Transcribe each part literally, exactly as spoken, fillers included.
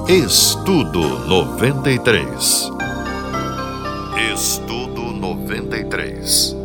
Estudo noventa e três. Estudo noventa e três.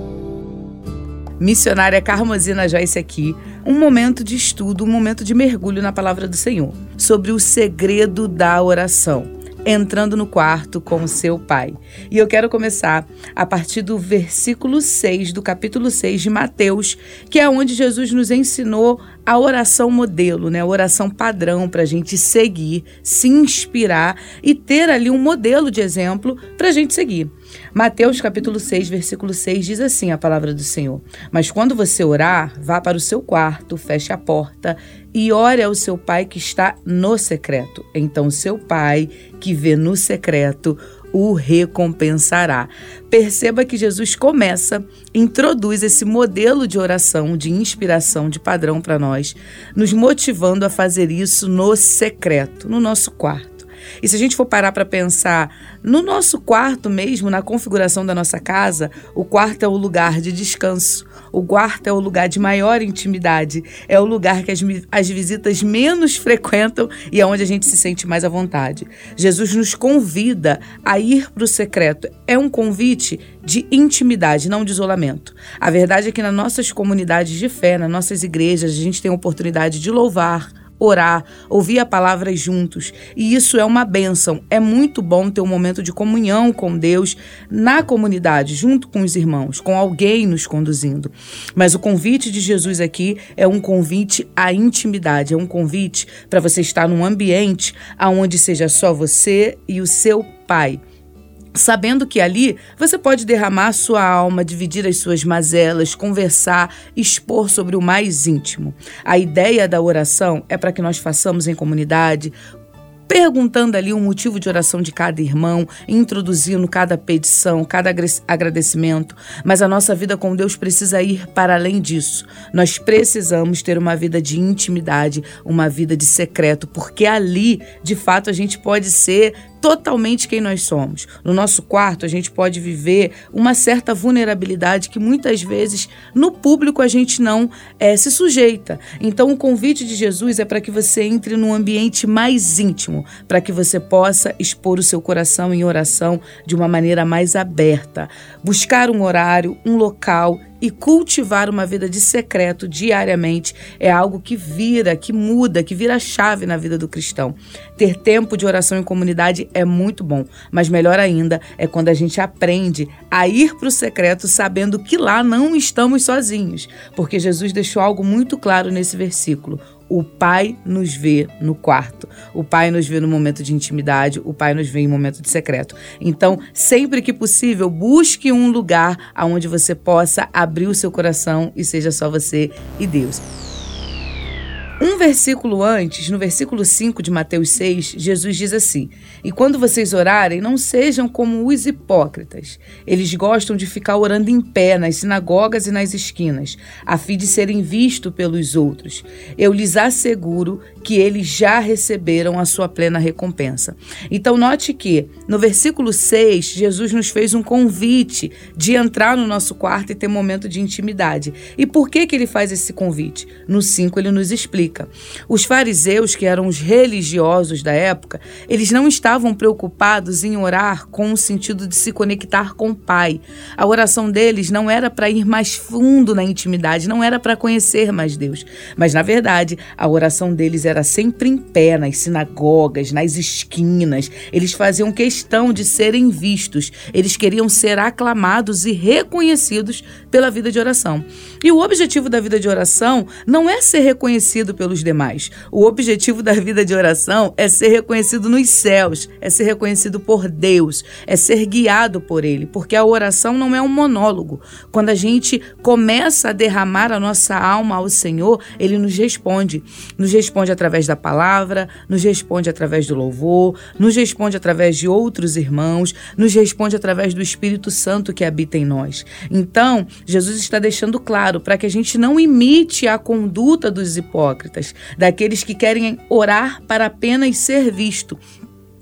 Missionária Carmozina Joyce aqui, um momento de estudo, um momento de mergulho na palavra do Senhor, sobre o segredo da oração, entrando no quarto com o seu pai. E eu quero começar a partir do versículo seis, do capítulo seis de Mateus, que é onde Jesus nos ensinou a oração modelo, né? A oração padrão para a gente seguir, se inspirar e ter ali um modelo de exemplo para a gente seguir. Mateus capítulo seis, versículo seis diz assim a palavra do Senhor: mas quando você orar, vá para o seu quarto, feche a porta e ore ao seu pai que está no secreto. Então o seu pai que vê no secreto o recompensará. Perceba que Jesus começa, introduz esse modelo de oração, de inspiração, de padrão para nós, nos motivando a fazer isso no secreto, no nosso quarto. E se a gente for parar para pensar no nosso quarto mesmo, na configuração da nossa casa, o quarto é o lugar de descanso, o quarto é o lugar de maior intimidade, é o lugar que as, as visitas menos frequentam e é onde a gente se sente mais à vontade. Jesus nos convida a ir para o secreto. É um convite de intimidade, não de isolamento. A verdade é que nas nossas comunidades de fé, nas nossas igrejas, a gente tem a oportunidade de louvar, orar, ouvir a palavra juntos. E isso é uma bênção. É muito bom ter um momento de comunhão com Deus na comunidade, junto com os irmãos, com alguém nos conduzindo. Mas o convite de Jesus aqui é um convite à intimidade, é um convite para você estar num ambiente onde seja só você e o seu pai, sabendo que ali você pode derramar sua alma, dividir as suas mazelas, conversar, expor sobre o mais íntimo. A ideia da oração é para que nós façamos em comunidade, perguntando ali o motivo de oração de cada irmão, introduzindo cada petição, cada agradecimento. Mas a nossa vida com Deus precisa ir para além disso. Nós precisamos ter uma vida de intimidade, uma vida de secreto, porque ali, de fato, a gente pode ser totalmente quem nós somos. No nosso quarto, a gente pode viver uma certa vulnerabilidade que muitas vezes no público a gente não é, se sujeita. Então, o convite de Jesus é para que você entre num ambiente mais íntimo, para que você possa expor o seu coração em oração de uma maneira mais aberta. Buscar um horário, um local e cultivar uma vida de secreto diariamente é algo que vira, que muda, que vira chave na vida do cristão. Ter tempo de oração em comunidade é muito bom, mas melhor ainda é quando a gente aprende a ir para o secreto sabendo que lá não estamos sozinhos, porque Jesus deixou algo muito claro nesse versículo. O Pai nos vê no quarto, o Pai nos vê no momento de intimidade, o Pai nos vê em momento de secreto. Então, sempre que possível, busque um lugar onde você possa abrir o seu coração e seja só você e Deus. Um versículo antes, no versículo cinco de Mateus seis, Jesus diz assim: e quando vocês orarem, não sejam como os hipócritas. Eles gostam de ficar orando em pé nas sinagogas e nas esquinas, a fim de serem vistos pelos outros. Eu lhes asseguro que eles já receberam a sua plena recompensa. Então note que no versículo seis, Jesus nos fez um convite de entrar no nosso quarto e ter momento de intimidade. E por que que ele faz esse convite? No cinco ele nos explica. Os fariseus, que eram os religiosos da época, eles não estavam preocupados em orar com o sentido de se conectar com o Pai. A oração deles não era para ir mais fundo na intimidade, não era para conhecer mais Deus. Mas, na verdade, a oração deles era sempre em pé, nas sinagogas, nas esquinas. Eles faziam questão de serem vistos. Eles queriam ser aclamados e reconhecidos pela vida de oração. E o objetivo da vida de oração não é ser reconhecido pelos demais. O objetivo da vida de oração é ser reconhecido nos céus, é ser reconhecido por Deus, é ser guiado por Ele, porque a oração não é um monólogo. Quando a gente começa a derramar a nossa alma ao Senhor, Ele nos responde. Nos responde através da palavra, nos responde através do louvor, nos responde através de outros irmãos, nos responde através do Espírito Santo que habita em nós. Então, Jesus está deixando claro para que a gente não imite a conduta dos hipócritas, daqueles que querem orar para apenas ser visto.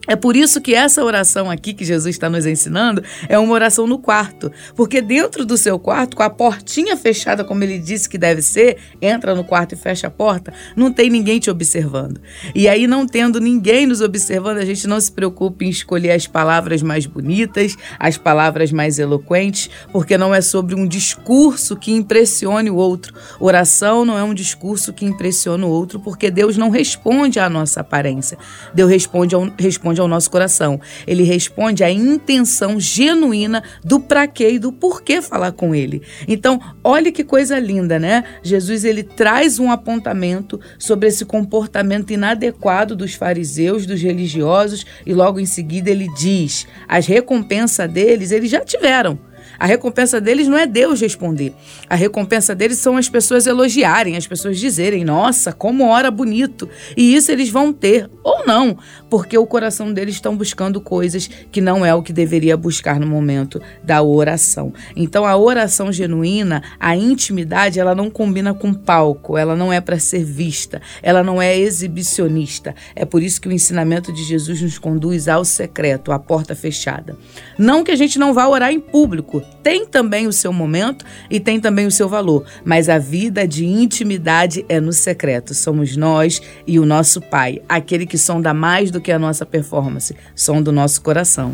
É por isso que essa oração aqui que Jesus está nos ensinando é uma oração no quarto. Porque dentro do seu quarto, com a portinha fechada, como ele disse que deve ser, entra no quarto e fecha a porta, não tem ninguém te observando. E aí, não tendo ninguém nos observando, a gente não se preocupe em escolher as palavras mais bonitas, as palavras mais eloquentes, porque não é sobre um discurso que impressione o outro. Oração não é um discurso que impressiona o outro, porque Deus não responde à nossa aparência. Deus responde ao, responde ao nosso coração. Ele responde à intenção genuína do pra quê e do porquê falar com ele. Então, olha que coisa linda, né? Jesus, ele traz um apontamento sobre esse comportamento inadequado dos fariseus, dos religiosos, e logo em seguida ele diz, as recompensas deles, eles já tiveram. A recompensa deles não é Deus responder. A recompensa deles são as pessoas elogiarem, as pessoas dizerem, nossa, como ora bonito. E isso eles vão ter, ou não, porque o coração deles estão buscando coisas que não é o que deveria buscar no momento da oração. Então, a oração genuína, a intimidade, ela não combina com palco, ela não é para ser vista, ela não é exibicionista. É por isso que o ensinamento de Jesus nos conduz ao secreto, à porta fechada. Não que a gente não vá orar em público, tem também o seu momento e tem também o seu valor, mas a vida de intimidade é no secreto. Somos nós e o nosso Pai, aquele que sonda mais do que a nossa performance, sonda o nosso coração.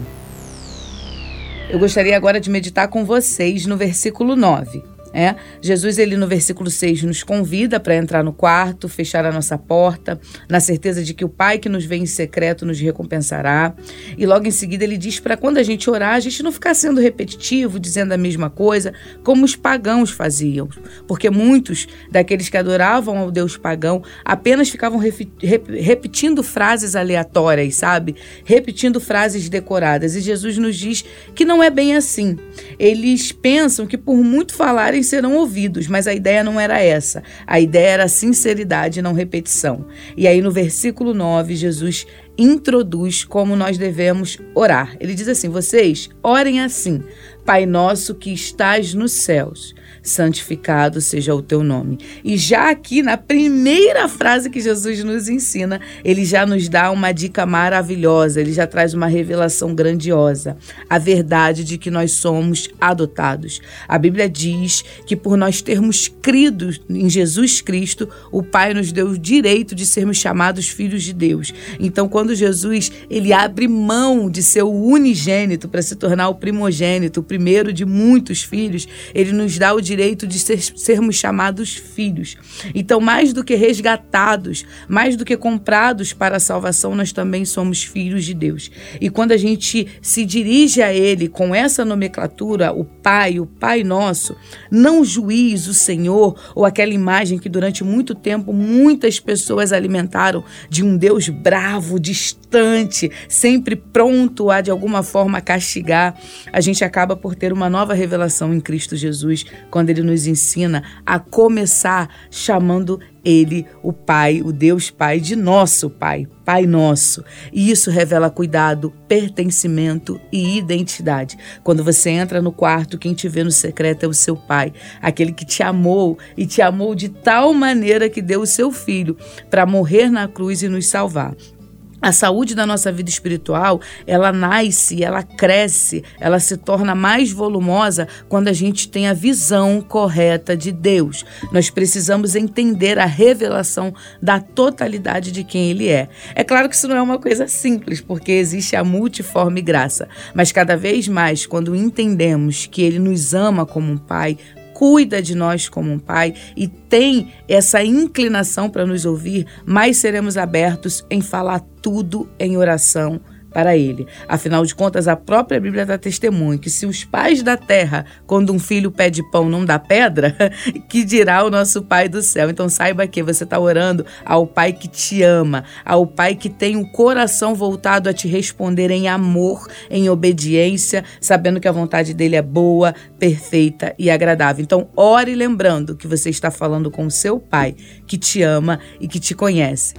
Eu gostaria agora de meditar com vocês no versículo nove. É, Jesus, ele no versículo seis, nos convida para entrar no quarto, fechar a nossa porta, na certeza de que o Pai que nos vê em secreto nos recompensará. E logo em seguida ele diz para quando a gente orar, a gente não ficar sendo repetitivo, dizendo a mesma coisa, como os pagãos faziam. Porque muitos daqueles que adoravam ao Deus pagão apenas ficavam rep- rep- repetindo frases aleatórias, sabe? Repetindo frases decoradas. E Jesus nos diz que não é bem assim. Eles pensam que por muito falarem serão ouvidos, mas a ideia não era essa. A ideia era sinceridade, não repetição. E aí no versículo nove, Jesus introduz como nós devemos orar. Ele diz assim, vocês orem assim, Pai nosso que estás nos céus, santificado seja o teu nome. E já aqui na primeira frase que Jesus nos ensina, ele já nos dá uma dica maravilhosa, ele já traz uma revelação grandiosa, a verdade de que nós somos adotados. A Bíblia diz que por nós termos crido em Jesus Cristo, o Pai nos deu o direito de sermos chamados filhos de Deus. Então, quando Jesus ele abre mão de ser o unigênito para se tornar o primogênito, o primeiro de muitos filhos, ele nos dá o direito de ser, sermos chamados filhos. Então, mais do que resgatados, mais do que comprados para a salvação, nós também somos filhos de Deus. E quando a gente se dirige a ele com essa nomenclatura, o Pai, o Pai Nosso, não o juiz, o Senhor, ou aquela imagem que durante muito tempo muitas pessoas alimentaram de um Deus bravo, distante, sempre pronto a de alguma forma castigar, a gente acaba por ter uma nova revelação em Cristo Jesus, quando ele nos ensina a começar chamando ele, o Pai, o Deus Pai, de nosso Pai, Pai Nosso. E isso revela cuidado, pertencimento e identidade. Quando você entra no quarto, quem te vê no secreto é o seu Pai, aquele que te amou e te amou de tal maneira que deu o seu Filho para morrer na cruz e nos salvar. A saúde da nossa vida espiritual, ela nasce, ela cresce, ela se torna mais volumosa quando a gente tem a visão correta de Deus. Nós precisamos entender a revelação da totalidade de quem Ele é. É claro que isso não é uma coisa simples, porque existe a multiforme graça. Mas cada vez mais, quando entendemos que Ele nos ama como um Pai, cuida de nós como um Pai e tem essa inclinação para nos ouvir, mais seremos abertos em falar tudo em oração para Ele. Afinal de contas, a própria Bíblia dá testemunho que se os pais da terra, quando um filho pede pão, não dá pedra, que dirá o nosso Pai do céu. Então saiba que você está orando ao Pai que te ama, ao Pai que tem o coração voltado a te responder em amor, em obediência, sabendo que a vontade dele é boa, perfeita e agradável. Então ore lembrando que você está falando com o seu Pai, que te ama e que te conhece.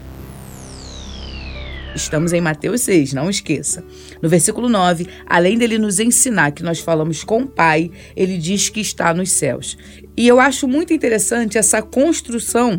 Estamos em Mateus seis, não esqueça. No versículo nove, além dele nos ensinar que nós falamos com o Pai, ele diz que está nos céus. E eu acho muito interessante essa construção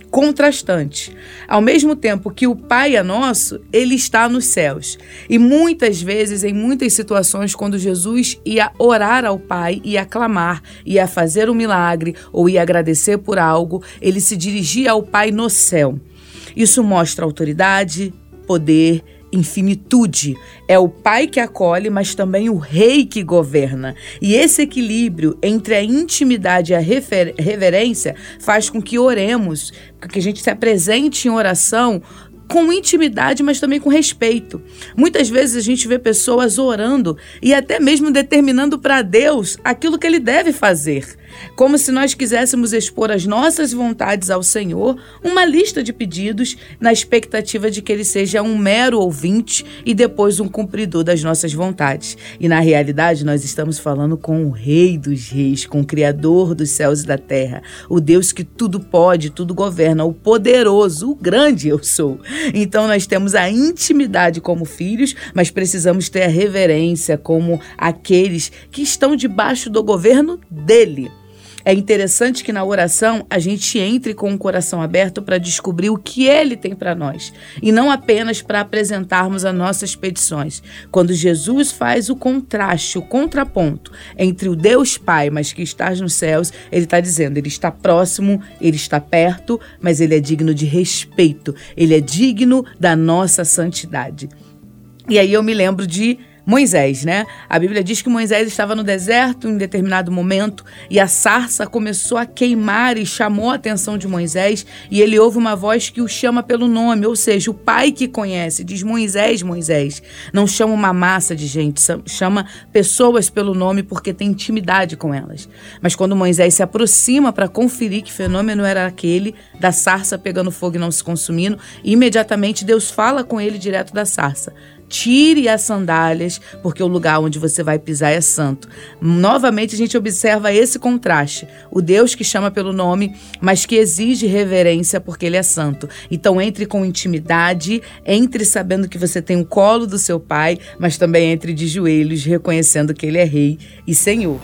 contrastante. Ao mesmo tempo que o Pai é nosso, Ele está nos céus. E muitas vezes, em muitas situações, quando Jesus ia orar ao Pai, ia clamar, ia fazer um milagre ou ia agradecer por algo, Ele se dirigia ao Pai no céu. Isso mostra autoridade, poder, infinitude. É o Pai que acolhe, mas também o Rei que governa. E esse equilíbrio entre a intimidade e a refer- reverência faz com que oremos, que a gente se apresente em oração com intimidade, mas também com respeito. Muitas vezes a gente vê pessoas orando e até mesmo determinando para Deus aquilo que Ele deve fazer. Como se nós quiséssemos expor as nossas vontades ao Senhor, uma lista de pedidos, na expectativa de que Ele seja um mero ouvinte e depois um cumpridor das nossas vontades. E na realidade nós estamos falando com o Rei dos Reis, com o Criador dos céus e da terra, o Deus que tudo pode, tudo governa, o poderoso, o grande eu sou. Então nós temos a intimidade como filhos, mas precisamos ter a reverência como aqueles que estão debaixo do governo dele. É interessante que na oração a gente entre com o coração aberto para descobrir o que Ele tem para nós e não apenas para apresentarmos as nossas petições. Quando Jesus faz o contraste, o contraponto entre o Deus Pai, mas que está nos céus, Ele está dizendo, Ele está próximo, Ele está perto, mas Ele é digno de respeito, Ele é digno da nossa santidade. E aí eu me lembro de Moisés, né? A Bíblia diz que Moisés estava no deserto em determinado momento e a sarça começou a queimar e chamou a atenção de Moisés e ele ouve uma voz que o chama pelo nome, ou seja, o Pai que conhece, diz Moisés, Moisés. Não chama uma massa de gente, chama pessoas pelo nome porque tem intimidade com elas. Mas quando Moisés se aproxima para conferir que fenômeno era aquele da sarça pegando fogo e não se consumindo, imediatamente Deus fala com ele direto da sarça. Tire as sandálias, porque o lugar onde você vai pisar é santo. Novamente a gente observa esse contraste. O Deus que chama pelo nome, mas que exige reverência porque Ele é santo. Então entre com intimidade, entre sabendo que você tem o colo do seu Pai, mas também entre de joelhos, reconhecendo que Ele é Rei e Senhor.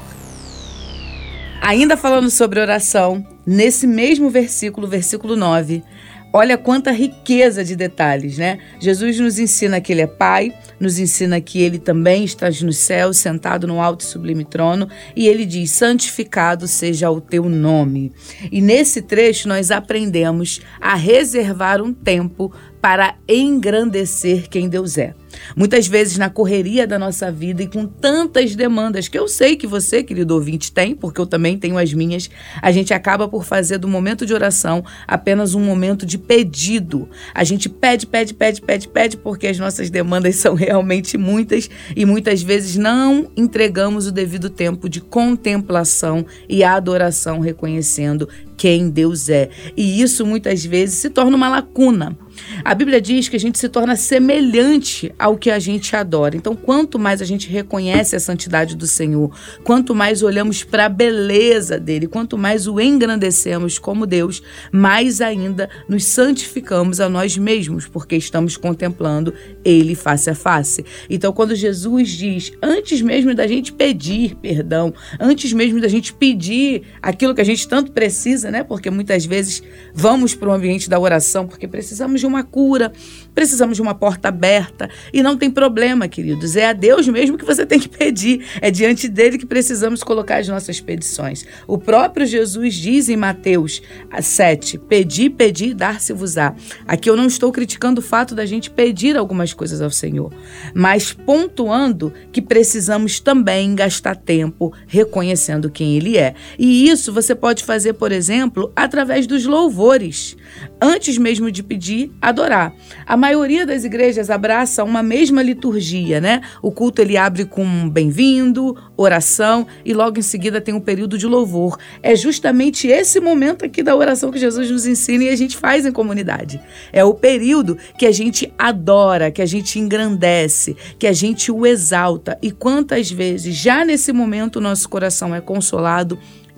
Ainda falando sobre oração, nesse mesmo versículo, versículo nove, olha quanta riqueza de detalhes, né? Jesus nos ensina que Ele é Pai, nos ensina que Ele também está nos céus, sentado no alto e sublime trono, e Ele diz, santificado seja o teu nome. E nesse trecho nós aprendemos a reservar um tempo para engrandecer quem Deus é. Muitas vezes na correria da nossa vida e com tantas demandas que eu sei que você, querido ouvinte, tem, porque eu também tenho as minhas, a gente acaba por fazer do momento de oração apenas um momento de pedido. A gente pede, pede, pede, pede, pede, porque as nossas demandas são realmente muitas e muitas vezes não entregamos o devido tempo de contemplação e adoração, reconhecendo quem Deus é. E isso muitas vezes se torna uma lacuna. A Bíblia diz que a gente se torna semelhante ao que a gente adora. Então, quanto mais a gente reconhece a santidade do Senhor, quanto mais olhamos para a beleza dele, quanto mais o engrandecemos como Deus, mais ainda nos santificamos a nós mesmos, porque estamos contemplando ele face a face. Então, quando Jesus diz, antes mesmo da gente pedir perdão, antes mesmo da gente pedir aquilo que a gente tanto precisa, né? Porque muitas vezes vamos para o ambiente da oração porque precisamos de uma cura, precisamos de uma porta aberta e não tem problema, queridos, é a Deus mesmo que você tem que pedir, é diante dele que precisamos colocar as nossas petições. O próprio Jesus diz em Mateus sete, pedi, pedi, dar-se-vos-á. Aqui eu não estou criticando o fato da gente pedir algumas coisas ao Senhor, mas pontuando que precisamos também gastar tempo reconhecendo quem ele é. E isso você pode fazer, por exemplo, através dos louvores, antes mesmo de pedir, adorar. A maioria das igrejas abraça uma mesma liturgia, né? O culto ele abre com bem-vindo, oração e logo em seguida tem um período de louvor. É justamente esse momento aqui da oração que Jesus nos ensina e a gente faz em comunidade. É o período que a gente adora, que a gente engrandece, que a gente o exalta. E quantas vezes já nesse momento o nosso coração é consolado,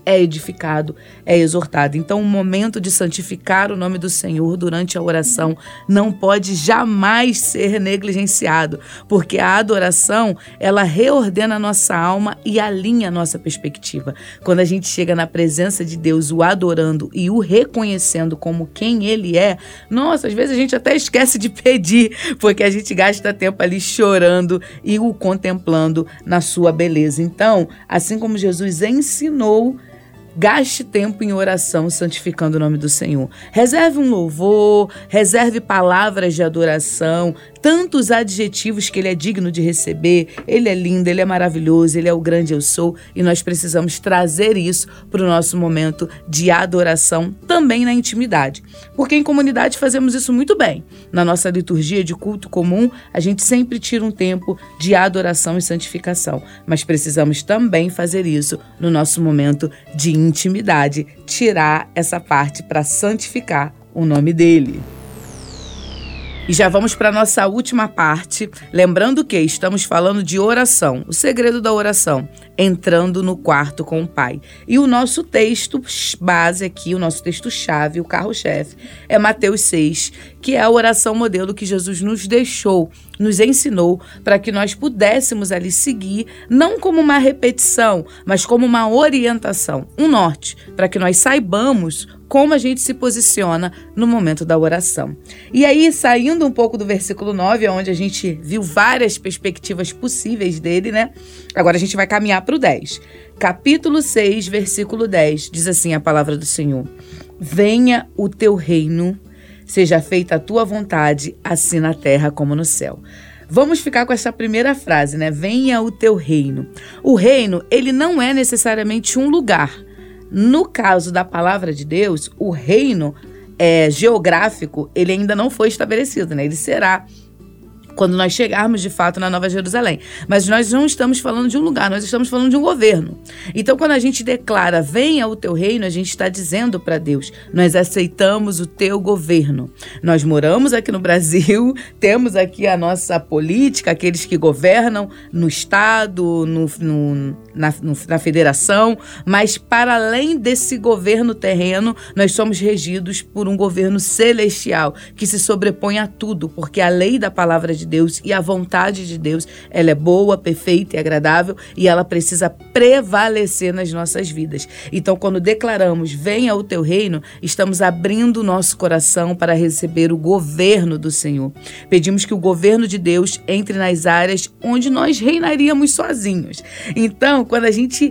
é edificado, é exortado. Então, o momento de santificar o nome do Senhor durante a oração não pode jamais ser negligenciado, porque a adoração, ela reordena a nossa alma e alinha a nossa perspectiva. Quando a gente chega na presença de Deus, o adorando e o reconhecendo como quem Ele é, nossa, às vezes a gente até esquece de pedir, porque a gente gasta tempo ali chorando e o contemplando na sua beleza. Então, assim como Jesus ensinou, gaste tempo em oração, santificando o nome do Senhor. Reserve um louvor, reserve palavras de adoração, tantos adjetivos que Ele é digno de receber. Ele é lindo, Ele é maravilhoso, Ele é o grande eu sou, e nós precisamos trazer isso para o nosso momento de adoração, também na intimidade. Porque em comunidade fazemos isso muito bem. Na nossa liturgia de culto comum, a gente sempre tira um tempo de adoração e santificação, mas precisamos também fazer isso no nosso momento de intimidade, tirar essa parte para santificar o nome dele. E já vamos para a nossa última parte, lembrando que estamos falando de oração, o segredo da oração, entrando no quarto com o Pai. E o nosso texto base aqui, o nosso texto-chave, o carro-chefe, é Mateus seis, que é a oração modelo que Jesus nos deixou, nos ensinou para que nós pudéssemos ali seguir, não como uma repetição, mas como uma orientação, um norte, para que nós saibamos como a gente se posiciona no momento da oração. E aí, saindo um pouco do versículo nove, onde a gente viu várias perspectivas possíveis dele, né? Agora a gente vai caminhar para o dez. Capítulo seis, versículo dez, diz assim a palavra do Senhor: venha o teu reino, seja feita a tua vontade, assim na terra como no céu. Vamos ficar com essa primeira frase, né? Venha o teu reino. O reino, ele não é necessariamente um lugar. No caso da palavra de Deus, o reino é, geográfico, ele ainda não foi estabelecido, né? Ele será quando nós chegarmos de fato na Nova Jerusalém. Mas nós não estamos falando de um lugar, nós estamos falando de um governo. Então, quando a gente declara, venha o teu reino, a gente está dizendo para Deus, nós aceitamos o teu governo. Nós moramos aqui no Brasil, temos aqui a nossa política, aqueles que governam no Estado, no, no, na, no, na federação, mas para além desse governo terreno, nós somos regidos por um governo celestial, que se sobrepõe a tudo, porque a lei da palavra de Deus e a vontade de Deus, ela é boa, perfeita e agradável, e ela precisa prevalecer nas nossas vidas. Então, quando declaramos, venha o teu reino, estamos abrindo o nosso coração para receber o governo do Senhor. Pedimos que o governo de Deus entre nas áreas onde nós reinaríamos sozinhos. Então, quando a gente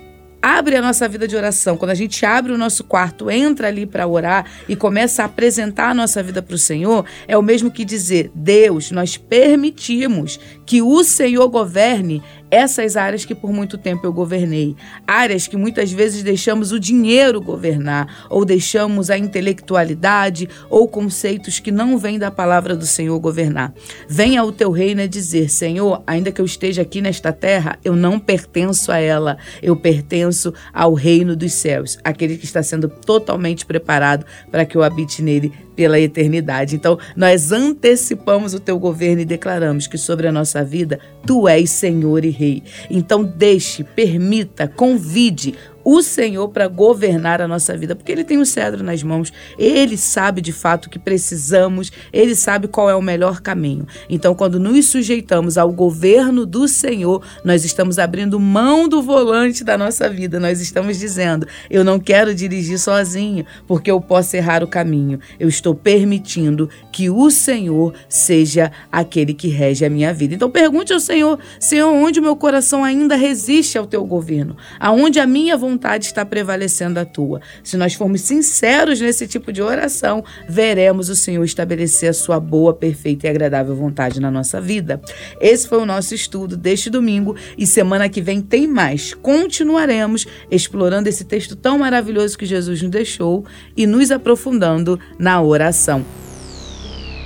abre a nossa vida de oração, quando a gente abre o nosso quarto, entra ali para orar e começa a apresentar a nossa vida para o Senhor, é o mesmo que dizer, Deus, nós permitimos que o Senhor governe essas áreas que por muito tempo eu governei. Áreas que muitas vezes deixamos o dinheiro governar, ou deixamos a intelectualidade, ou conceitos que não vêm da palavra do Senhor governar. Venha o teu reino a dizer, Senhor, ainda que eu esteja aqui nesta terra, eu não pertenço a ela, eu pertenço ao reino dos céus, aquele que está sendo totalmente preparado para que eu habite nele pela eternidade. Então, nós antecipamos o teu governo e declaramos que sobre a nossa vida, tu és Senhor e Rei. Então, deixe, permita, convide o Senhor para governar a nossa vida, porque Ele tem o cedro nas mãos, Ele sabe de fato o que precisamos, Ele sabe qual é o melhor caminho. Então, quando nos sujeitamos ao governo do Senhor, nós estamos abrindo mão do volante da nossa vida, nós estamos dizendo, eu não quero dirigir sozinho, porque eu posso errar o caminho, eu estou permitindo que o Senhor seja aquele que rege a minha vida. Então, pergunte ao Senhor, Senhor, onde o meu coração ainda resiste ao teu governo? Aonde a minha vontade está prevalecendo a tua? Se nós formos sinceros nesse tipo de oração, veremos o Senhor estabelecer a sua boa, perfeita e agradável vontade na nossa vida. Esse foi o nosso estudo deste domingo e semana que vem tem mais. Continuaremos explorando esse texto tão maravilhoso que Jesus nos deixou e nos aprofundando na oração.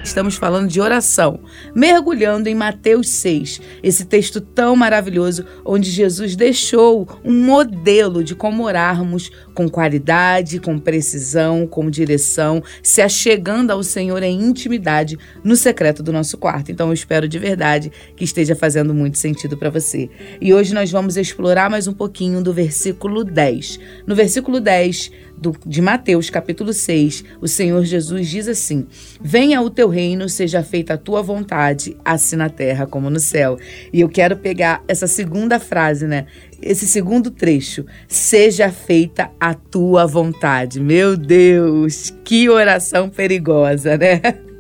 estamos falando de oração, mergulhando em Mateus seis, esse texto tão maravilhoso onde Jesus deixou um modelo de como orarmos com qualidade, com precisão, com direção, se achegando ao Senhor em intimidade no secreto do nosso quarto. Então eu espero de verdade que esteja fazendo muito sentido para você. E hoje nós vamos explorar mais um pouquinho do versículo dez. No versículo dez do, de Mateus, capítulo seis, o Senhor Jesus diz assim: venha o teu reino, seja feita a tua vontade, assim na terra como no céu. E eu quero pegar essa segunda frase, né? Esse segundo trecho, seja feita a tua vontade. Meu Deus, que oração perigosa, né?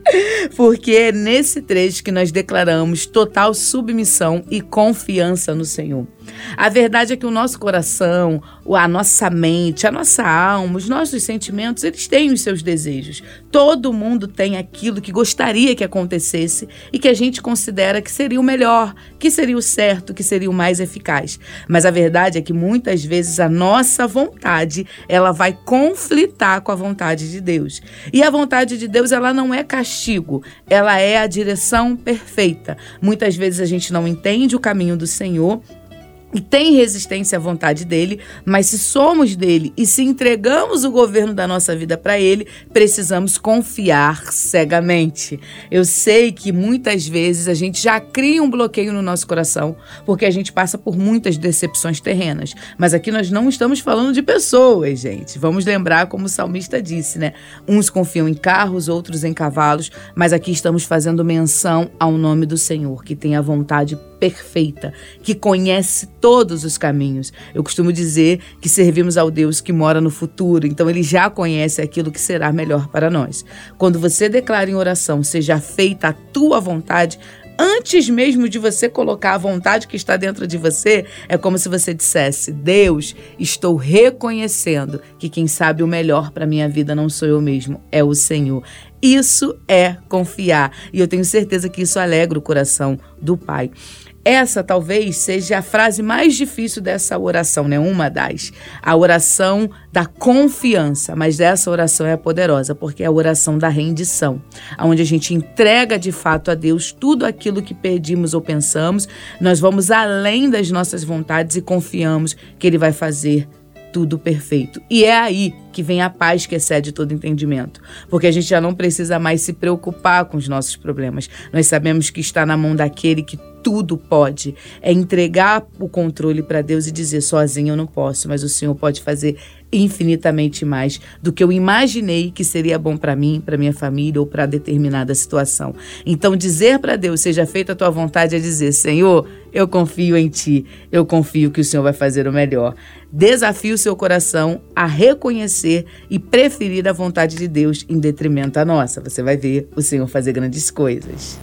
Porque é nesse trecho que nós declaramos total submissão e confiança no Senhor. A verdade é que o nosso coração, a nossa mente, a nossa alma, os nossos sentimentos, eles têm os seus desejos. Todo mundo tem aquilo que gostaria que acontecesse e que a gente considera que seria o melhor, que seria o certo, que seria o mais eficaz. Mas a verdade é que muitas vezes a nossa vontade, ela vai conflitar com a vontade de Deus. E a vontade de Deus, ela não é castigo, ela é a direção perfeita. Muitas vezes a gente não entende o caminho do Senhor e tem resistência à vontade dele, mas se somos dele e se entregamos o governo da nossa vida para ele, precisamos confiar cegamente. Eu sei que muitas vezes a gente já cria um bloqueio no nosso coração, porque a gente passa por muitas decepções terrenas. Mas aqui nós não estamos falando de pessoas, gente. Vamos lembrar como o salmista disse, né? Uns confiam em carros, outros em cavalos, mas aqui estamos fazendo menção ao nome do Senhor, que tem a vontade perfeita, que conhece todos os caminhos. Eu costumo dizer que servimos ao Deus que mora no futuro, então ele já conhece aquilo que será melhor para nós. Quando você declara em oração, seja feita a tua vontade, antes mesmo de você colocar a vontade que está dentro de você, é como se você dissesse: Deus, estou reconhecendo que quem sabe o melhor para a minha vida não sou eu mesmo, é o Senhor. Isso é confiar, e eu tenho certeza que isso alegra o coração do Pai. Essa talvez seja a frase mais difícil dessa oração, né? Uma das. A oração da confiança. Mas essa oração é poderosa, porque é a oração da rendição, onde a gente entrega de fato a Deus tudo aquilo que pedimos ou pensamos. Nós vamos além das nossas vontades e confiamos que Ele vai fazer tudo perfeito. E é aí que vem a paz que excede todo entendimento, porque a gente já não precisa mais se preocupar com os nossos problemas. Nós sabemos que está na mão daquele que tudo pode. É entregar o controle para Deus e dizer: sozinho eu não posso, mas o Senhor pode fazer infinitamente mais do que eu imaginei que seria bom para mim, para minha família ou para determinada situação. Então, dizer para Deus: seja feita a tua vontade, é dizer: Senhor, eu confio em ti, eu confio que o Senhor vai fazer o melhor. Desafie o seu coração a reconhecer e preferir a vontade de Deus em detrimento à nossa. Você vai ver o Senhor fazer grandes coisas.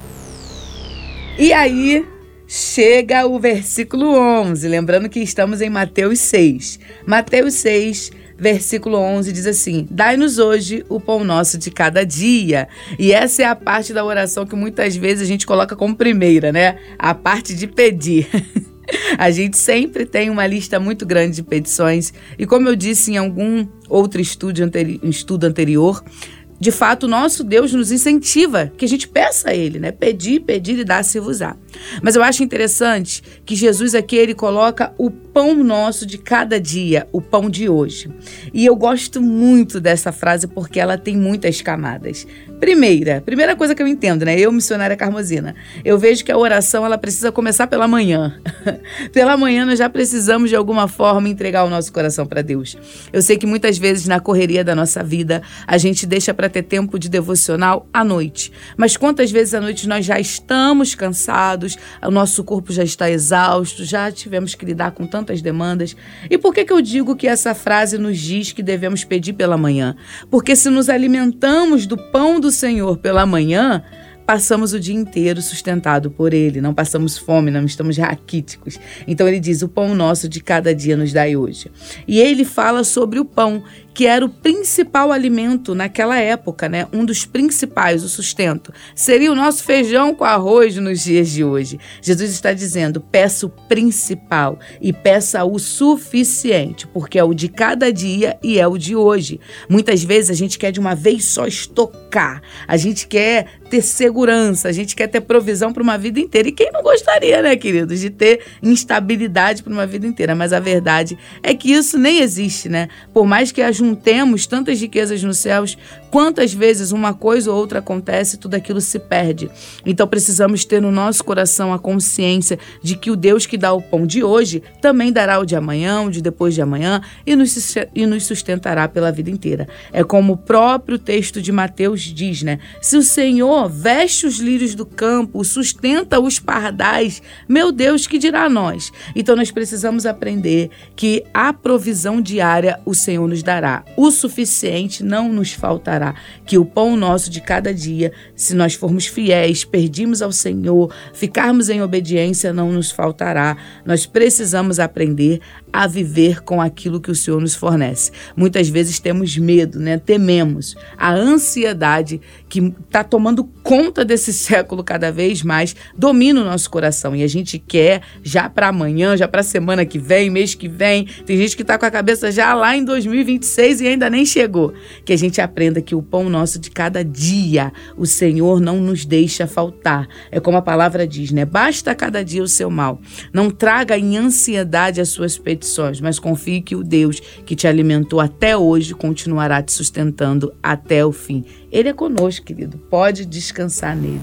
E aí chega o versículo onze, lembrando que estamos em Mateus seis. Mateus seis, versículo onze diz assim: dai-nos hoje o pão nosso de cada dia. E essa é a parte da oração que muitas vezes a gente coloca como primeira, né? A parte de pedir. A gente sempre tem uma lista muito grande de petições. E como eu disse em algum outro estudo, anteri- estudo anterior, de fato, o nosso Deus nos incentiva que a gente peça a Ele, né? Pedir, pedir e dar-se-vos-á. Mas eu acho interessante que Jesus aqui, Ele coloca o pão nosso de cada dia, o pão de hoje. E eu gosto muito dessa frase porque ela tem muitas camadas. Primeira, primeira coisa que eu entendo, né? Eu, missionária Carmozina, eu vejo que a oração, ela precisa começar pela manhã. Pela manhã nós já precisamos de alguma forma entregar o nosso coração para Deus. Eu sei que muitas vezes na correria da nossa vida, a gente deixa para ter tempo de devocional à noite. Mas quantas vezes à noite nós já estamos cansados, o nosso corpo já está exausto, já tivemos que lidar com tantas demandas. E por que que eu digo que essa frase nos diz que devemos pedir pela manhã? Porque se nos alimentamos do pão do Senhor pela manhã, passamos o dia inteiro sustentado por Ele, não passamos fome, não estamos raquíticos. Então Ele diz: o pão nosso de cada dia nos dai hoje. E Ele fala sobre o pão, que era o principal alimento naquela época, né? Um dos principais, o sustento. Seria o nosso feijão com arroz nos dias de hoje. Jesus está dizendo, peça o principal e peça o suficiente, porque é o de cada dia e é o de hoje. Muitas vezes a gente quer de uma vez só estocar, a gente quer ter segurança, a gente quer ter provisão para uma vida inteira. E quem não gostaria, né, queridos, de ter instabilidade para uma vida inteira? Mas a verdade é que isso nem existe, né? Por mais que ajuntemos tantas riquezas nos céus, quantas vezes uma coisa ou outra acontece, tudo aquilo se perde. Então precisamos ter no nosso coração a consciência de que o Deus que dá o pão de hoje também dará o de amanhã, o de depois de amanhã e nos, e nos sustentará pela vida inteira. É como o próprio texto de Mateus diz, né? Se o Senhor veste os lírios do campo, sustenta os pardais, meu Deus, que dirá a nós? Então nós precisamos aprender que a provisão diária o Senhor nos dará. O suficiente não nos faltará. Que o pão nosso de cada dia, se nós formos fiéis, pedimos ao Senhor, ficarmos em obediência, não nos faltará. Nós precisamos aprender a viver com aquilo que o Senhor nos fornece. Muitas vezes temos medo, né? Tememos. A ansiedade que está tomando conta desse século cada vez mais domina o nosso coração e a gente quer já para amanhã, já para a semana que vem, mês que vem. Tem gente que está com a cabeça já lá em dois mil e vinte e seis e ainda nem chegou. Que a gente aprenda que o pão nosso de cada dia, o Senhor não nos deixa faltar. É como a palavra diz, né? Basta cada dia o seu mal. Não traga em ansiedade as suas petições, mas confie que o Deus que te alimentou até hoje continuará te sustentando até o fim. Ele é conosco, querido. Pode descansar nele.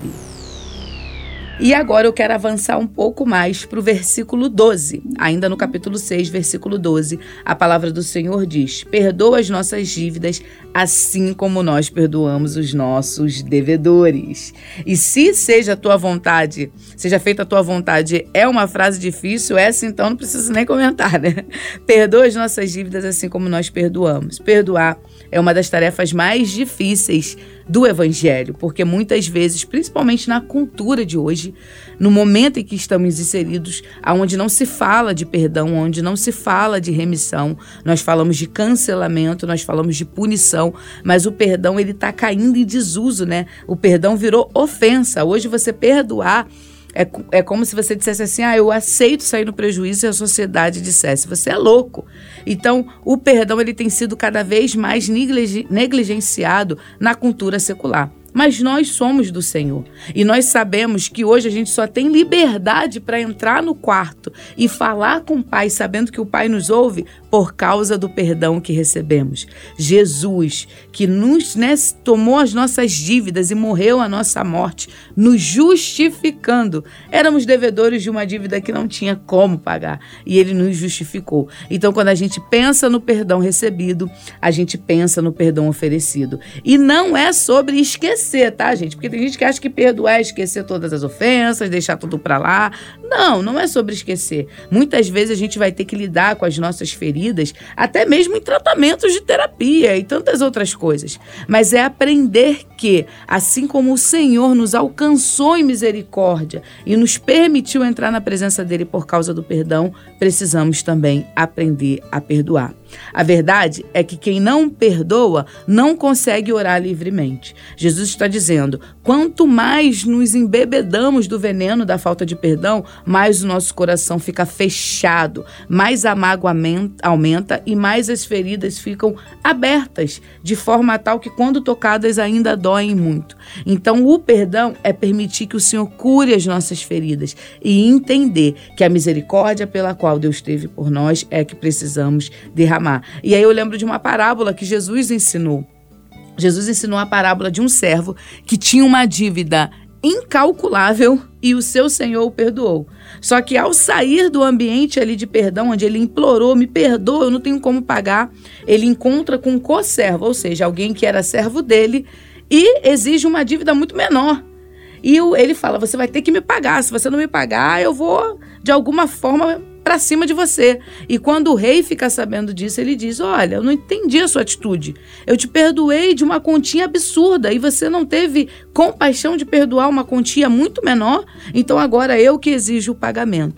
E agora eu quero avançar um pouco mais para o versículo doze. Ainda no capítulo seis, versículo doze, a palavra do Senhor diz: perdoa as nossas dívidas, assim como nós perdoamos os nossos devedores. E se seja a tua vontade, seja feita a tua vontade, é uma frase difícil, essa então não preciso nem comentar, né? Perdoa as nossas dívidas, assim como nós perdoamos. Perdoar é uma das tarefas mais difíceis do Evangelho, porque muitas vezes, principalmente na cultura de hoje, no momento em que estamos inseridos, onde não se fala de perdão, onde não se fala de remissão, nós falamos de cancelamento, nós falamos de punição, mas o perdão ele está caindo em desuso, né? O perdão virou ofensa. Hoje você perdoar É, é como se você dissesse assim, ah, eu aceito sair no prejuízo, e a sociedade dissesse, você é louco. Então, o perdão ele tem sido cada vez mais negligenciado na cultura secular. Mas nós somos do Senhor e nós sabemos que hoje a gente só tem liberdade para entrar no quarto e falar com o Pai, sabendo que o Pai nos ouve por causa do perdão que recebemos. Jesus, que nos, né, tomou as nossas dívidas e morreu a nossa morte, nos justificando. Éramos devedores de uma dívida que não tinha como pagar e Ele nos justificou. Então, quando a gente pensa no perdão recebido, a gente pensa no perdão oferecido. E não é sobre esquecer, tá, gente? Porque tem gente que acha que perdoar é esquecer todas as ofensas, deixar tudo pra lá. Não, não é sobre esquecer. Muitas vezes a gente vai ter que lidar com as nossas feridas, até mesmo em tratamentos de terapia e tantas outras coisas. Mas é aprender que, assim como o Senhor nos alcançou em misericórdia e nos permitiu entrar na presença dele por causa do perdão, precisamos também aprender a perdoar. A verdade é que quem não perdoa não consegue orar livremente. Jesus está dizendo, quanto mais nos embebedamos do veneno da falta de perdão, mais o nosso coração fica fechado, mais a mágoa aumenta e mais as feridas ficam abertas, de forma tal que quando tocadas ainda doem muito. Então o perdão é permitir que o Senhor cure as nossas feridas e entender que a misericórdia pela qual Deus teve por nós é que precisamos derramar. E aí eu lembro de uma parábola que Jesus ensinou. Jesus ensinou a parábola de um servo que tinha uma dívida incalculável e o seu senhor o perdoou. Só que ao sair do ambiente ali de perdão, onde ele implorou, me perdoa, eu não tenho como pagar, ele encontra com um co-servo, ou seja, alguém que era servo dele e exige uma dívida muito menor. E ele fala, você vai ter que me pagar, se você não me pagar, eu vou de alguma forma para cima de você. E quando o rei fica sabendo disso, ele diz, olha, eu não entendi a sua atitude. Eu te perdoei de uma quantia absurda e você não teve compaixão de perdoar uma quantia muito menor, então agora eu que exijo o pagamento.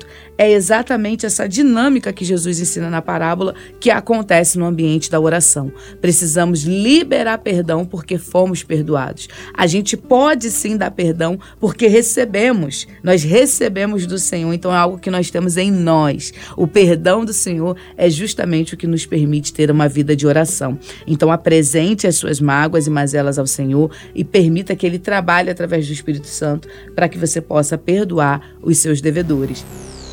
é exatamente essa dinâmica que Jesus ensina na parábola que acontece no ambiente da oração. Precisamos liberar perdão porque fomos perdoados. A gente pode sim dar perdão porque recebemos. Nós recebemos do Senhor, então é algo que nós temos em nós. O perdão do Senhor é justamente o que nos permite ter uma vida de oração. Então apresente as suas mágoas e mazelas ao Senhor e permita que Ele trabalhe através do Espírito Santo para que você possa perdoar os seus devedores.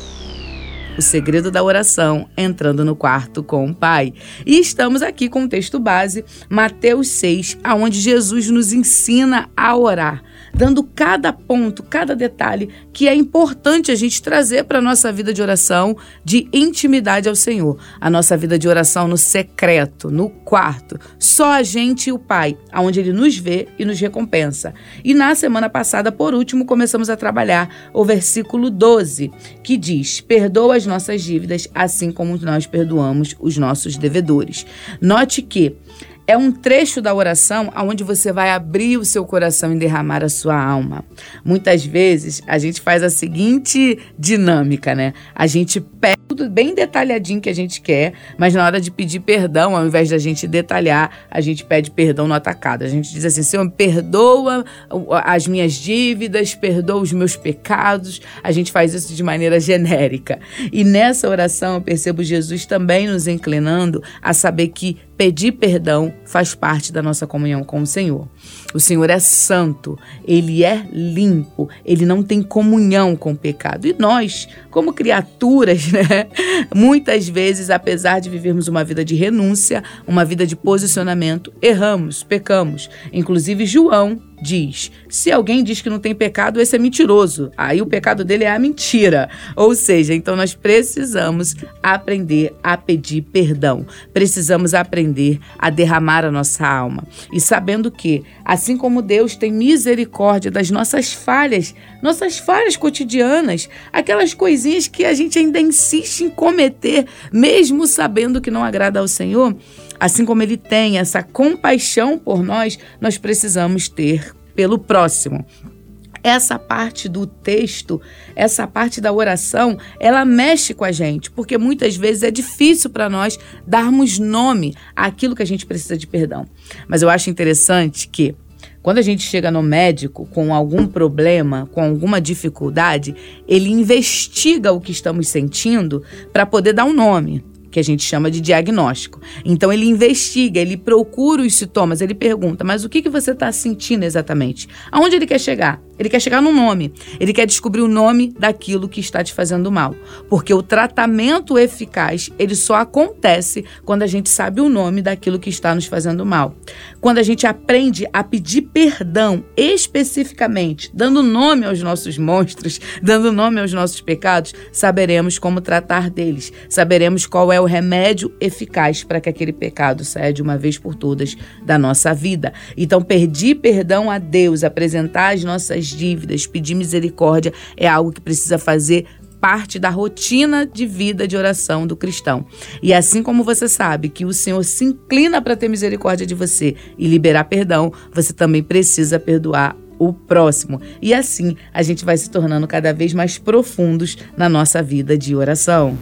O segredo da oração, entrando no quarto com o Pai. E estamos aqui com o texto base, Mateus seis, onde Jesus nos ensina a orar, dando cada ponto, cada detalhe que é importante a gente trazer para a nossa vida de oração, de intimidade ao Senhor. A nossa vida de oração no secreto, no quarto, só a gente e o Pai, onde Ele nos vê e nos recompensa. E na semana passada, por último, começamos a trabalhar o versículo doze, que diz: perdoa as nossas dívidas, assim como nós perdoamos os nossos devedores. Note que é um trecho da oração onde você vai abrir o seu coração e derramar a sua alma. Muitas vezes a gente faz a seguinte dinâmica, né? A gente pede tudo bem detalhadinho que a gente quer, mas na hora de pedir perdão, ao invés da gente detalhar, a gente pede perdão no atacado. A gente diz assim: Senhor, perdoa as minhas dívidas, perdoa os meus pecados. A gente faz isso de maneira genérica. E nessa oração eu percebo Jesus também nos inclinando a saber que pedir perdão faz parte da nossa comunhão com o Senhor. O Senhor é santo, Ele é limpo, Ele não tem comunhão com o pecado. E nós, como criaturas, né, muitas vezes, apesar de vivermos uma vida de renúncia, uma vida de posicionamento, erramos, pecamos. Inclusive, João diz: se alguém diz que não tem pecado, esse é mentiroso. Aí o pecado dele é a mentira. Ou seja, então nós precisamos aprender a pedir perdão. Precisamos aprender a derramar a nossa alma. E sabendo que, assim como Deus tem misericórdia das nossas falhas, nossas falhas cotidianas, aquelas coisinhas que a gente ainda insiste em cometer, mesmo sabendo que não agrada ao Senhor, assim como Ele tem essa compaixão por nós, nós precisamos ter pelo próximo. Essa parte do texto, essa parte da oração, ela mexe com a gente, porque muitas vezes é difícil para nós darmos nome àquilo que a gente precisa de perdão. Mas eu acho interessante que, quando a gente chega no médico com algum problema, com alguma dificuldade, ele investiga o que estamos sentindo para poder dar um nome, que a gente chama de diagnóstico. Então ele investiga, ele procura os sintomas, ele pergunta: mas o que, que você está sentindo exatamente? Aonde ele quer chegar? Ele quer chegar no nome, ele quer descobrir o nome daquilo que está te fazendo mal. Porque o tratamento eficaz, ele só acontece quando a gente sabe o nome daquilo que está nos fazendo mal. Quando a gente aprende a pedir perdão especificamente, dando nome aos nossos monstros, dando nome aos nossos pecados, saberemos como tratar deles, saberemos qual é o remédio eficaz para que aquele pecado saia de uma vez por todas da nossa vida. Então, pedir perdão a Deus, apresentar as nossas dívidas, pedir misericórdia é algo que precisa fazer parte da rotina de vida de oração do cristão. E assim como você sabe que o Senhor se inclina para ter misericórdia de você e liberar perdão, você também precisa perdoar o próximo. E assim a gente vai se tornando cada vez mais profundos na nossa vida de oração.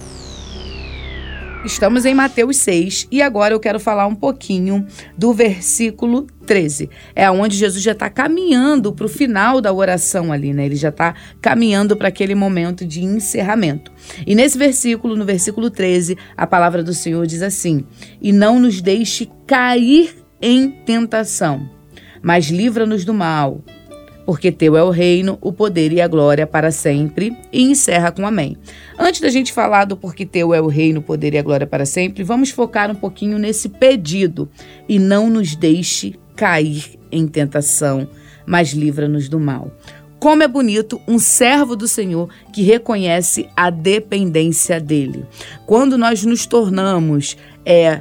Estamos em Mateus seis e agora eu quero falar um pouquinho do versículo treze. É onde Jesus já está caminhando para o final da oração ali, né? Ele já está caminhando para aquele momento de encerramento. E nesse versículo, no versículo treze, a palavra do Senhor diz assim: e não nos deixe cair em tentação, mas livra-nos do mal. Porque teu é o reino, o poder e a glória para sempre. E encerra com amém. Antes da gente falar do porque teu é o reino, o poder e a glória para sempre, vamos focar um pouquinho nesse pedido. E não nos deixe cair em tentação, mas livra-nos do mal. Como é bonito um servo do Senhor que reconhece a dependência dele. Quando nós nos tornamos... é,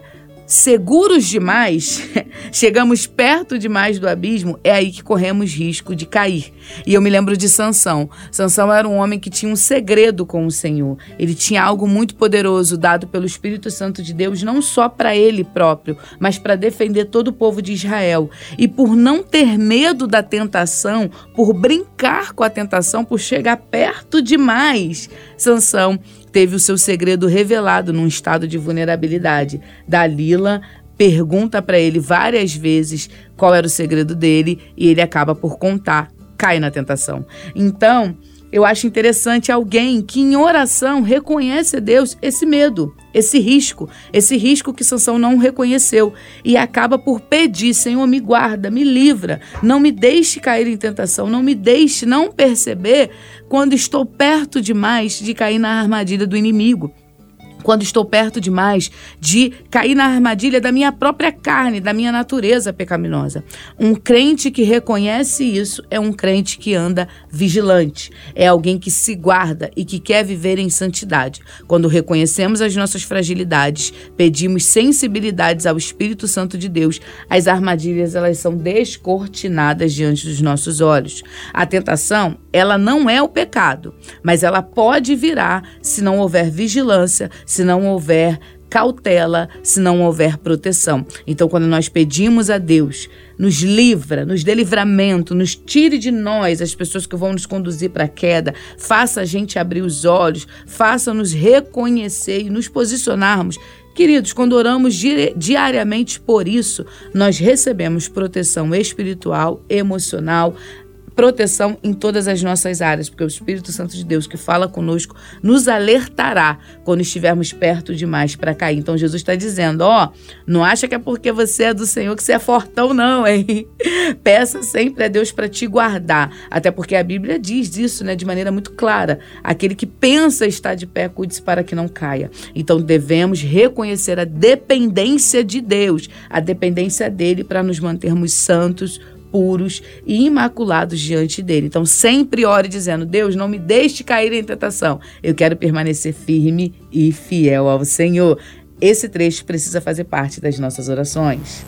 seguros demais, chegamos perto demais do abismo, é aí que corremos risco de cair. E eu me lembro de Sansão. Sansão era um homem que tinha um segredo com o Senhor. Ele tinha algo muito poderoso dado pelo Espírito Santo de Deus, não só para ele próprio, mas para defender todo o povo de Israel. E por não ter medo da tentação, por brincar com a tentação, por chegar perto demais, Sansão teve o seu segredo revelado num estado de vulnerabilidade. Dalila pergunta para ele várias vezes qual era o segredo dele e ele acaba por contar, cai na tentação. Então, eu acho interessante alguém que em oração reconhece a Deus esse medo, esse risco, esse risco que Sansão não reconheceu e acaba por pedir: Senhor, me guarda, me livra, não me deixe cair em tentação, não me deixe não perceber quando estou perto demais de cair na armadilha do inimigo. Quando estou perto demais de cair na armadilha da minha própria carne, da minha natureza pecaminosa. Um crente que reconhece isso é um crente que anda vigilante. É alguém que se guarda e que quer viver em santidade. Quando reconhecemos as nossas fragilidades, pedimos sensibilidades ao Espírito Santo de Deus, as armadilhas elas são descortinadas diante dos nossos olhos. A tentação, ela não é o pecado, mas ela pode virar se não houver vigilância, se não houver cautela, se não houver proteção. Então, quando nós pedimos a Deus, nos livra, nos dê livramento, nos tire de nós as pessoas que vão nos conduzir para a queda, faça a gente abrir os olhos, faça-nos reconhecer e nos posicionarmos. Queridos, quando oramos di- diariamente por isso, nós recebemos proteção espiritual, emocional, proteção em todas as nossas áreas, porque o Espírito Santo de Deus que fala conosco nos alertará quando estivermos perto demais para cair. Então Jesus está dizendo, ó, oh, não acha que é porque você é do Senhor que você é fortão não, hein? Peça sempre a Deus para te guardar, até porque a Bíblia diz isso, né, de maneira muito clara. Aquele que pensa estar de pé, cuide-se para que não caia. Então devemos reconhecer a dependência de Deus, a dependência dele para nos mantermos santos, puros e imaculados diante dele. Então sempre ore dizendo, Deus, não me deixe cair em tentação. Eu quero permanecer firme e fiel ao Senhor. Esse trecho precisa fazer parte das nossas orações.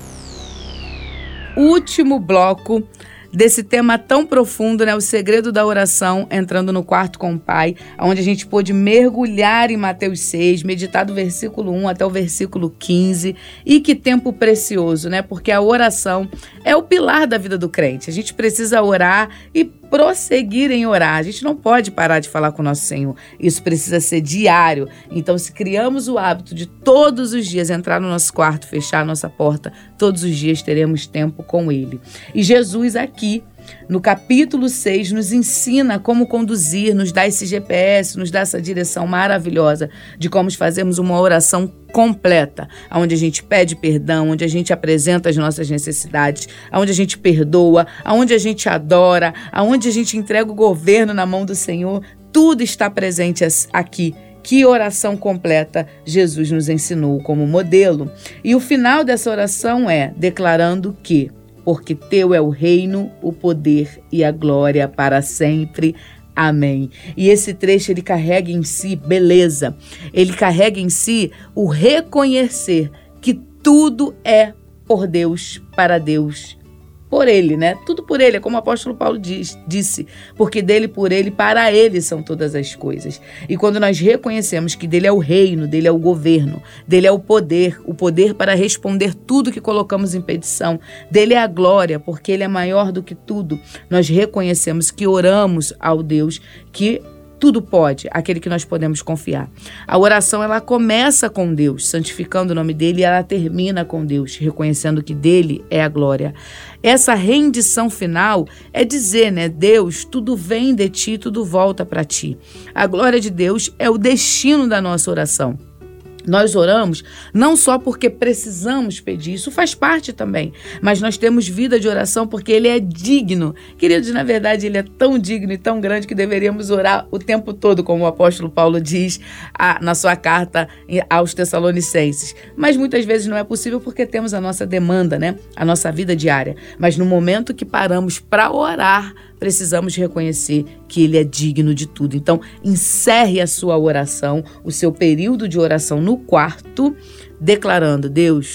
Último bloco desse tema tão profundo, né? O segredo da oração, entrando no quarto com o Pai, onde a gente pôde mergulhar em Mateus seis, meditar do versículo um até o versículo quinze. E que tempo precioso, né? Porque a oração é o pilar da vida do crente. A gente precisa orar e prosseguir em orar. A gente não pode parar de falar com o nosso Senhor. Isso precisa ser diário. Então, se criamos o hábito de todos os dias entrar no nosso quarto, fechar a nossa porta, todos os dias teremos tempo com Ele. E Jesus aqui, no capítulo seis, nos ensina como conduzir, nos dá esse G P S, nos dá essa direção maravilhosa de como fazermos uma oração completa, onde a gente pede perdão, onde a gente apresenta as nossas necessidades, onde a gente perdoa, onde a gente adora, onde a gente entrega o governo na mão do Senhor. Tudo está presente aqui. Que oração completa Jesus nos ensinou como modelo. E o final dessa oração é declarando que porque teu é o reino, o poder e a glória para sempre. Amém. E esse trecho, ele carrega em si beleza. Ele carrega em si o reconhecer que tudo é por Deus, para Deus, por Ele, né? Tudo por Ele, é como o apóstolo Paulo diz, disse, porque dele, por Ele, para Ele são todas as coisas. E quando nós reconhecemos que dele é o reino, dele é o governo, dele é o poder, o poder para responder tudo que colocamos em petição, dele é a glória, porque Ele é maior do que tudo, nós reconhecemos que oramos ao Deus que tudo pode, aquele que nós podemos confiar. A oração, ela começa com Deus, santificando o nome dele, e ela termina com Deus, reconhecendo que dele é a glória. Essa rendição final é dizer, né, Deus, tudo vem de ti, tudo volta para ti. A glória de Deus é o destino da nossa oração. Nós oramos não só porque precisamos pedir, isso faz parte também, mas nós temos vida de oração porque Ele é digno. Queridos, na verdade, Ele é tão digno e tão grande que deveríamos orar o tempo todo, como o apóstolo Paulo diz a, na sua carta aos Tessalonicenses. Mas muitas vezes não é possível porque temos a nossa demanda, né? A nossa vida diária. Mas no momento que paramos para orar, precisamos reconhecer que Ele é digno de tudo. Então, encerre a sua oração, o seu período de oração no quarto, declarando, Deus,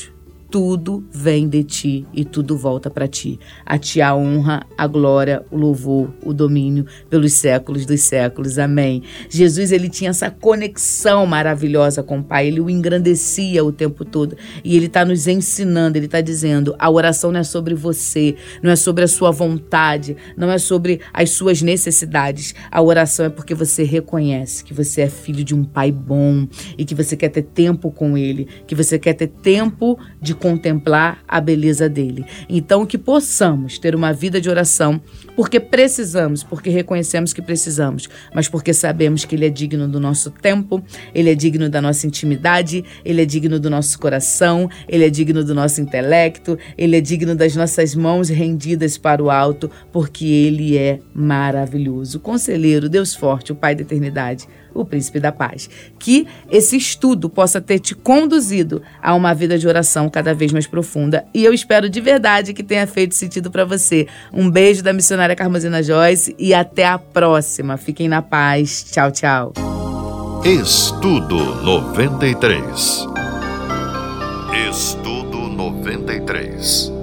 tudo vem de ti e tudo volta para ti. A ti a honra, a glória, o louvor, o domínio pelos séculos dos séculos. Amém. Jesus, ele tinha essa conexão maravilhosa com o Pai, ele o engrandecia o tempo todo e ele está nos ensinando, ele está dizendo, a oração não é sobre você, não é sobre a sua vontade, não é sobre as suas necessidades. A oração é porque você reconhece que você é filho de um Pai bom e que você quer ter tempo com ele, que você quer ter tempo de contemplar a beleza dele. Então, que possamos ter uma vida de oração, porque precisamos, porque reconhecemos que precisamos, mas porque sabemos que ele é digno do nosso tempo, ele é digno da nossa intimidade, ele é digno do nosso coração, ele é digno do nosso intelecto, ele é digno das nossas mãos rendidas para o alto, porque ele é maravilhoso. Conselheiro, Deus forte, o Pai da eternidade, o Príncipe da Paz. Que esse estudo possa ter te conduzido a uma vida de oração cada vez mais profunda. E eu espero de verdade que tenha feito sentido para você. Um beijo da missionária Carmozina Joyce e até a próxima. Fiquem na paz. Tchau, tchau. Estudo noventa e três. Estudo noventa e três.